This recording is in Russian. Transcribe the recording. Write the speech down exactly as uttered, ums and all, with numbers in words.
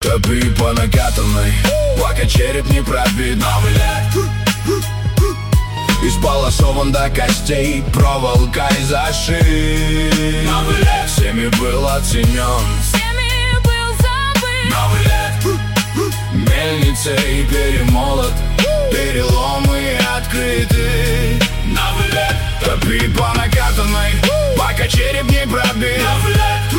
Топи по накатанной, пока череп не пробит. Новый лет исполосован до костей проволокой зашит. Новый лет всеми был оценен, всеми был забыт. Новый лет мельницей перемолот, переломы открыты. Новый лет топи по накатанной, пока череп не пробит. Новый лет